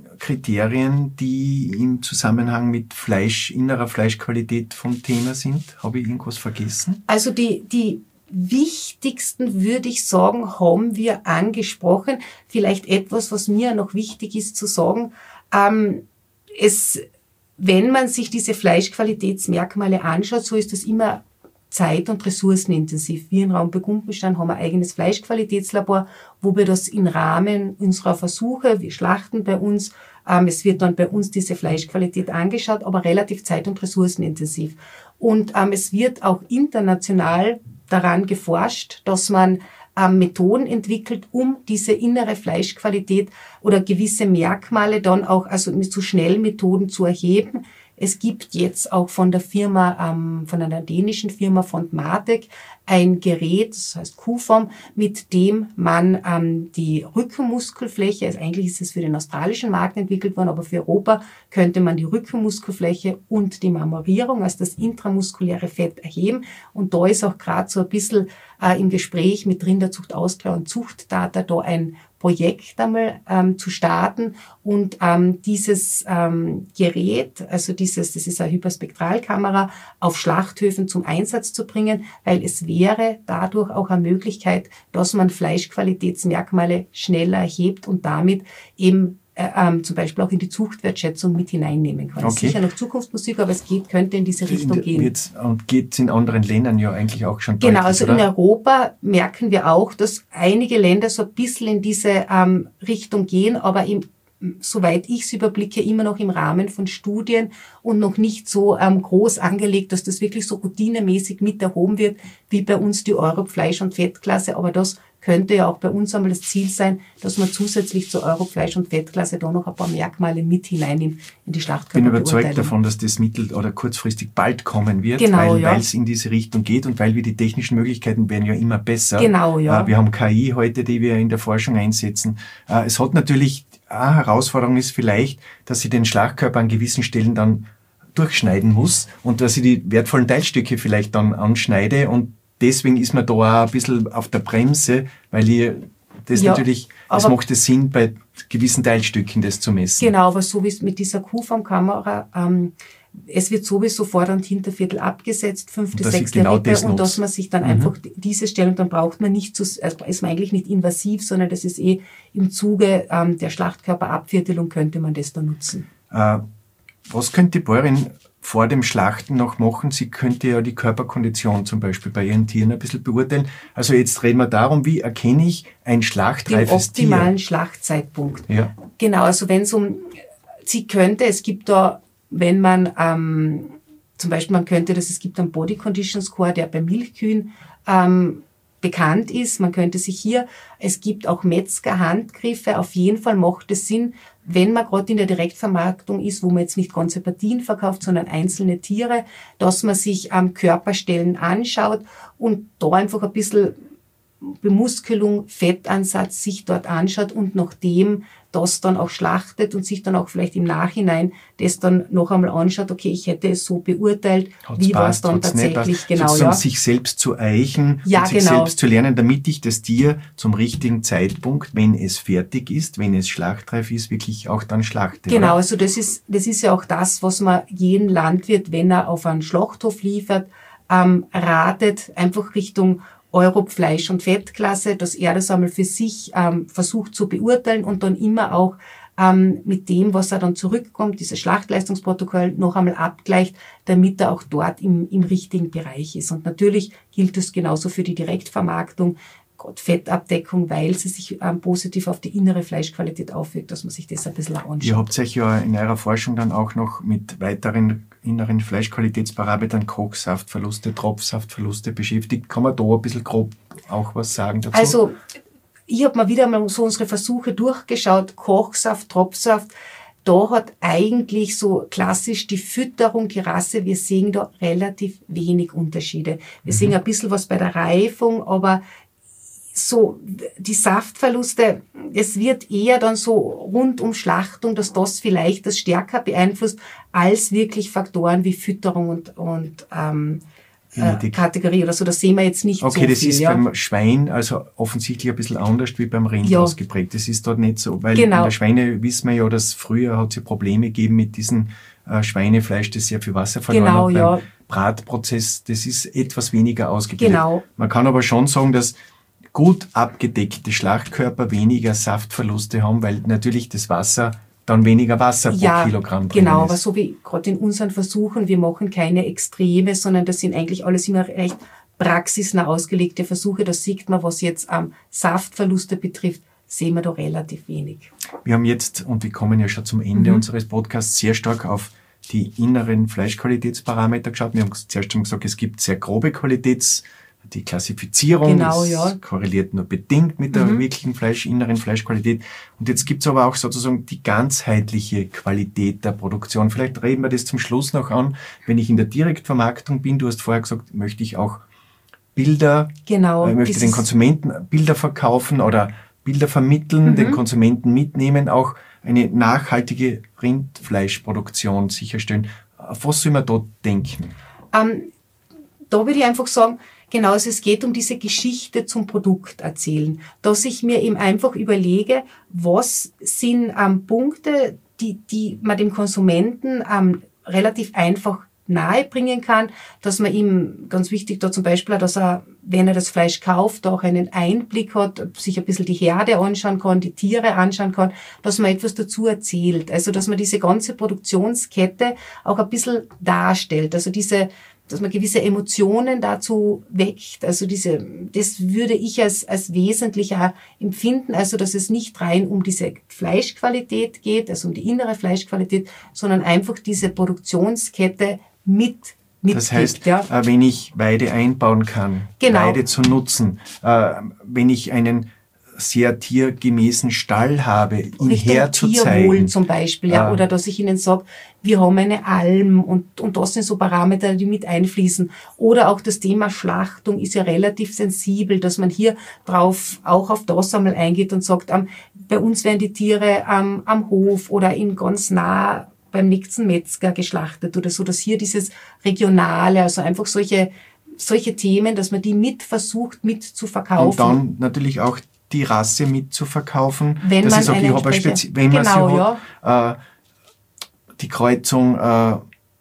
Speaker 1: Kriterien, die im Zusammenhang mit Fleisch, innerer Fleischqualität vom Thema sind? Habe ich irgendwas vergessen?
Speaker 2: Also die, die wichtigsten, würde ich sagen, haben wir angesprochen. Vielleicht etwas, was mir noch wichtig ist zu sagen. Ähm, es Wenn man sich diese Fleischqualitätsmerkmale anschaut, so ist das immer zeit- und ressourcenintensiv. Wir in Raum Burgumpenstein haben ein eigenes Fleischqualitätslabor, wo wir das im Rahmen unserer Versuche, wir schlachten bei uns, ähm, es wird dann bei uns diese Fleischqualität angeschaut, aber relativ zeit- und ressourcenintensiv. Und ähm, es wird auch international daran geforscht, dass man Ähm, Methoden entwickelt, um diese innere Fleischqualität oder gewisse Merkmale dann auch, also mit so Schnellmethoden zu erheben. Es gibt jetzt auch von der Firma, ähm, von einer dänischen Firma von Martek ein Gerät, das heißt Q-Form, mit dem man ähm, die Rückenmuskelfläche, also eigentlich ist es für den australischen Markt entwickelt worden, aber für Europa könnte man die Rückenmuskelfläche und die Marmorierung, also das intramuskuläre Fett erheben. Und da ist auch gerade so ein bisschen äh, im Gespräch mit Rinderzucht Austria und Zuchtdata da ein Projekt einmal ähm, zu starten und ähm, dieses ähm, Gerät, also dieses, das ist eine Hyperspektralkamera, auf Schlachthöfen zum Einsatz zu bringen, weil es wäre dadurch auch eine Möglichkeit, dass man Fleischqualitätsmerkmale schneller erhebt und damit eben äh, ähm, zum Beispiel auch in die Zuchtwertschätzung mit hineinnehmen kann.
Speaker 1: Okay.
Speaker 2: Sicher noch Zukunftsmusik, aber es geht, könnte in diese Richtung
Speaker 1: in,
Speaker 2: gehen.
Speaker 1: Jetzt, und geht es in anderen Ländern ja eigentlich auch schon
Speaker 2: Genau,
Speaker 1: deutlich,
Speaker 2: also
Speaker 1: oder?
Speaker 2: In Europa merken wir auch, dass einige Länder so ein bisschen in diese ähm, Richtung gehen, aber im soweit ich es überblicke, immer noch im Rahmen von Studien und noch nicht so ähm, groß angelegt, dass das wirklich so routinemäßig mit erhoben wird, wie bei uns die Europe Fleisch- und Fettklasse. Aber das könnte ja auch bei uns einmal das Ziel sein, dass man zusätzlich zur Europe Fleisch- und Fettklasse da noch ein paar Merkmale mit hineinnimmt in die Schlachtkörperbeurteilung.
Speaker 1: Ich bin überzeugt davon, dass das mittel- oder kurzfristig bald kommen wird,
Speaker 2: genau,
Speaker 1: weil
Speaker 2: ja.
Speaker 1: es in diese Richtung geht und weil wir die technischen Möglichkeiten werden ja immer besser.
Speaker 2: Genau, ja.
Speaker 1: Wir haben K I heute, die wir in der Forschung einsetzen. Es hat natürlich, eine Herausforderung ist vielleicht, dass sie den Schlachtkörper an gewissen Stellen dann durchschneiden muss und dass ich die wertvollen Teilstücke vielleicht dann anschneide und deswegen ist man da auch ein bisschen auf der Bremse, weil ihr das
Speaker 2: ja,
Speaker 1: natürlich, es macht es Sinn, bei gewissen Teilstücken das zu messen.
Speaker 2: Genau, aber so wie es mit dieser Q-Form-Kamera, ähm, es wird sowieso Vorder- und Hinterviertel abgesetzt, fünfte, sechste
Speaker 1: genau
Speaker 2: Rippe,
Speaker 1: das
Speaker 2: und
Speaker 1: nutzt.
Speaker 2: dass man sich dann
Speaker 1: Mhm.
Speaker 2: einfach diese Stellung, dann braucht man nicht zu, also ist man eigentlich nicht invasiv, sondern das ist eh im Zuge ähm, der Schlachtkörperabviertelung könnte man das dann nutzen.
Speaker 1: Äh, was könnte die Bäuerin vor dem Schlachten noch machen? Sie könnte ja die Körperkondition zum Beispiel bei ihren Tieren ein bisschen beurteilen. Also jetzt reden wir darum, wie erkenne ich ein schlachtreifes Tier?
Speaker 2: Den optimalen Schlachtzeitpunkt.
Speaker 1: Ja.
Speaker 2: Genau, also wenn es um, sie könnte, es gibt da, wenn man, ähm, zum Beispiel man könnte das, es gibt einen Body Condition Score, der bei Milchkühen ähm, bekannt ist. Man könnte sich hier, es gibt auch Metzger-Handgriffe, auf jeden Fall macht es Sinn, wenn man gerade in der Direktvermarktung ist, wo man jetzt nicht ganze Partien verkauft, sondern einzelne Tiere, dass man sich am ähm, Körperstellen anschaut und da einfach ein bisschen Bemuskelung, Fettansatz sich dort anschaut und nachdem das dann auch schlachtet und sich dann auch vielleicht im Nachhinein das dann noch einmal anschaut, okay, ich hätte es so beurteilt,
Speaker 1: Hat's
Speaker 2: wie war es
Speaker 1: passt,
Speaker 2: dann
Speaker 1: hat's nicht
Speaker 2: tatsächlich,
Speaker 1: passt.
Speaker 2: genau,
Speaker 1: sozusagen
Speaker 2: ja.
Speaker 1: sich selbst zu eichen
Speaker 2: Ja,
Speaker 1: und sich
Speaker 2: genau.
Speaker 1: selbst zu lernen, damit ich das Tier zum richtigen Zeitpunkt, wenn es fertig ist, wenn es schlachtreif ist, wirklich auch dann schlachte.
Speaker 2: Genau,
Speaker 1: oder?
Speaker 2: also das ist, das ist ja auch das, was man jeden Landwirt, wenn er auf einen Schlachthof liefert, ähm, ratet, einfach Richtung Europe Fleisch- und Fettklasse, dass er das einmal für sich ähm, versucht zu beurteilen und dann immer auch ähm, mit dem, was er dann zurückkommt, dieses Schlachtleistungsprotokoll noch einmal abgleicht, damit er auch dort im, im richtigen Bereich ist. Und natürlich gilt es genauso für die Direktvermarktung, Gott, Fettabdeckung, weil sie sich ähm, positiv auf die innere Fleischqualität aufwirkt, dass man sich das ein bisschen anschaut.
Speaker 1: Ihr habt euch ja in eurer Forschung dann auch noch mit weiteren inneren Fleischqualitätsparametern, Kochsaftverluste, Tropfsaftverluste beschäftigt. Kann man da ein bisschen grob auch was sagen dazu?
Speaker 2: Also, ich habe mal wieder mal so unsere Versuche durchgeschaut, Kochsaft, Tropfsaft, da hat eigentlich so klassisch die Fütterung, die Rasse, wir sehen da relativ wenig Unterschiede. Wir mhm. sehen ein bisschen was bei der Reifung, aber so die Saftverluste, es wird eher dann so rund um Schlachtung, dass das vielleicht das stärker beeinflusst, als wirklich Faktoren wie Fütterung und, und ähm, äh, Kategorie oder so. Das sehen wir jetzt nicht
Speaker 1: okay,
Speaker 2: so
Speaker 1: das
Speaker 2: viel.
Speaker 1: ist
Speaker 2: ja.
Speaker 1: beim Schwein also offensichtlich ein bisschen anders wie beim Rind
Speaker 2: ja.
Speaker 1: ausgeprägt. Das ist dort nicht so, weil
Speaker 2: genau.
Speaker 1: in der Schweine wissen wir ja, dass früher hat es Probleme gegeben mit diesem äh, Schweinefleisch, das sehr viel Wasser verloren
Speaker 2: genau,
Speaker 1: hat.
Speaker 2: Ja.
Speaker 1: Beim Bratprozess, das ist etwas weniger ausgebildet.
Speaker 2: Genau.
Speaker 1: Man kann aber schon sagen, dass gut abgedeckte Schlachtkörper weniger Saftverluste haben, weil natürlich das Wasser, dann weniger Wasser pro
Speaker 2: ja,
Speaker 1: Kilogramm drin
Speaker 2: genau,
Speaker 1: ist.
Speaker 2: aber so wie gerade in unseren Versuchen, wir machen keine Extreme, sondern das sind eigentlich alles immer recht praxisnah ausgelegte Versuche. Da sieht man, was jetzt am ähm, Saftverluste betrifft, sehen wir da relativ wenig.
Speaker 1: Wir haben jetzt, und wir kommen ja schon zum Ende
Speaker 2: mhm.
Speaker 1: unseres Podcasts, sehr stark auf die inneren Fleischqualitätsparameter geschaut. Wir haben zuerst schon gesagt, es gibt sehr grobe Qualitäts- Die Klassifizierung
Speaker 2: genau,
Speaker 1: ist
Speaker 2: ja.
Speaker 1: korreliert nur bedingt mit der
Speaker 2: mhm.
Speaker 1: wirklichen Fleisch, inneren Fleischqualität. Und jetzt gibt's aber auch sozusagen die ganzheitliche Qualität der Produktion. Vielleicht reden wir das zum Schluss noch an. Wenn ich in der Direktvermarktung bin, du hast vorher gesagt, möchte ich auch Bilder,
Speaker 2: genau,
Speaker 1: äh, möchte den Konsumenten Bilder verkaufen oder Bilder vermitteln, mhm. den Konsumenten mitnehmen, auch eine nachhaltige Rindfleischproduktion sicherstellen. Auf was soll man da denken?
Speaker 2: Ähm, Da würde ich einfach sagen, genau, also es geht um diese Geschichte zum Produkt erzählen, dass ich mir eben einfach überlege, was sind ähm, Punkte, die, die man dem Konsumenten ähm, relativ einfach nahebringen kann, dass man ihm, ganz wichtig da zum Beispiel, dass er, wenn er das Fleisch kauft, auch einen Einblick hat, sich ein bisschen die Herde anschauen kann, die Tiere anschauen kann, dass man etwas dazu erzählt. Also, dass man diese ganze Produktionskette auch ein bisschen darstellt. Also diese dass man gewisse Emotionen dazu weckt. Also diese, das würde ich als, als wesentlicher empfinden. Also, dass es nicht rein um diese Fleischqualität geht, also um die innere Fleischqualität, sondern einfach diese Produktionskette mit mitgibt.
Speaker 1: Das heißt,
Speaker 2: ja.
Speaker 1: wenn ich Weide einbauen kann,
Speaker 2: genau.
Speaker 1: Weide zu nutzen, wenn ich einen sehr tiergemäßen Stall habe, ihn herzuzeigen.
Speaker 2: Tierwohl zum Beispiel, ja, äh, oder dass ich ihnen sage, wir haben eine Alm und, und das sind so Parameter, die mit einfließen. Oder auch das Thema Schlachtung ist ja relativ sensibel, dass man hier drauf, auch auf das einmal eingeht und sagt, ähm, bei uns werden die Tiere ähm, am Hof oder in ganz nah beim nächsten Metzger geschlachtet oder so, dass hier dieses Regionale, also einfach solche, solche Themen, dass man die mit versucht, mit zu verkaufen.
Speaker 1: Und dann natürlich auch die Rasse mit zu verkaufen.
Speaker 2: Wenn
Speaker 1: das
Speaker 2: man
Speaker 1: ist auch,
Speaker 2: eine
Speaker 1: ich habe eine Spezi- wenn man
Speaker 2: genau,
Speaker 1: sie hat,
Speaker 2: ja.
Speaker 1: äh, die Kreuzung, äh,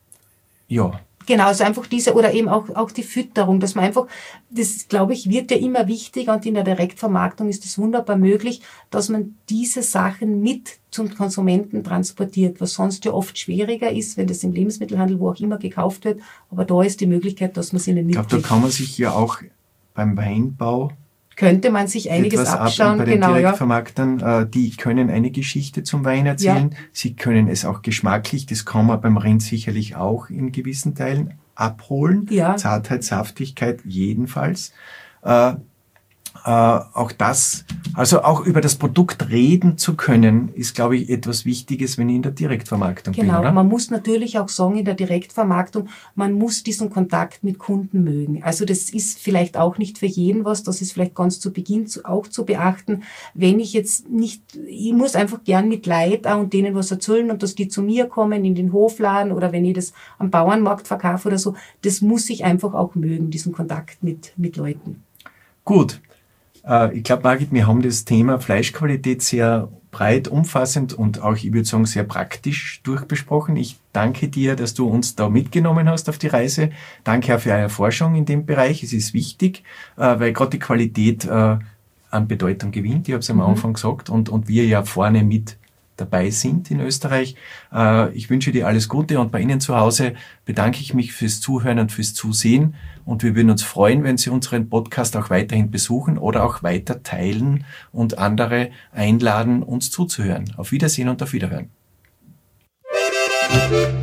Speaker 1: ja.
Speaker 2: Genau, also einfach diese, oder eben auch, auch die Fütterung, dass man einfach, das glaube ich, wird ja immer wichtiger und in der Direktvermarktung ist es wunderbar möglich, dass man diese Sachen mit zum Konsumenten transportiert, was sonst ja oft schwieriger ist, wenn das im Lebensmittelhandel, wo auch immer gekauft wird, aber da ist die Möglichkeit, dass man es ihnen mitgibt.
Speaker 1: Ich glaube, da kann man sich ja auch beim Weinbau
Speaker 2: könnte man sich einiges
Speaker 1: etwas
Speaker 2: abschauen.
Speaker 1: Ab. Bei den
Speaker 2: genau,
Speaker 1: Direktvermarktern, ja. äh, die können eine Geschichte zum Wein erzählen. Ja. Sie können es auch geschmacklich, das kann man beim Rind sicherlich auch in gewissen Teilen abholen.
Speaker 2: Ja.
Speaker 1: Zartheit, Saftigkeit jedenfalls. Äh, äh, auch das, also auch über das Produkt reden zu können, ist, glaube ich, etwas Wichtiges, wenn ich in der Direktvermarktung
Speaker 2: genau.
Speaker 1: bin, oder?
Speaker 2: Man muss natürlich auch sagen, in der Direktvermarktung, man muss diesen Kontakt mit Kunden mögen. Also das ist vielleicht auch nicht für jeden was, das ist vielleicht ganz zu Beginn zu, auch zu beachten. Wenn ich jetzt nicht, ich muss einfach gern mit Leid auch und denen was erzählen und dass die zu mir kommen in den Hofladen oder wenn ich das am Bauernmarkt verkaufe oder so, das muss ich einfach auch mögen, diesen Kontakt mit, mit Leuten.
Speaker 1: Gut. Ich glaube, Margit, wir haben das Thema Fleischqualität sehr breit, umfassend und auch, ich würde sagen, sehr praktisch durchbesprochen. Ich danke dir, dass du uns da mitgenommen hast auf die Reise. Danke auch für eure Forschung in dem Bereich. Es ist wichtig, weil gerade die Qualität an Bedeutung gewinnt. Ich habe es am Anfang gesagt und, und wir ja vorne mit dabei sind in Österreich. Ich wünsche dir alles Gute und bei Ihnen zu Hause bedanke ich mich fürs Zuhören und fürs Zusehen und wir würden uns freuen, wenn Sie unseren Podcast auch weiterhin besuchen oder auch weiter teilen und andere einladen, uns zuzuhören. Auf Wiedersehen und auf Wiederhören.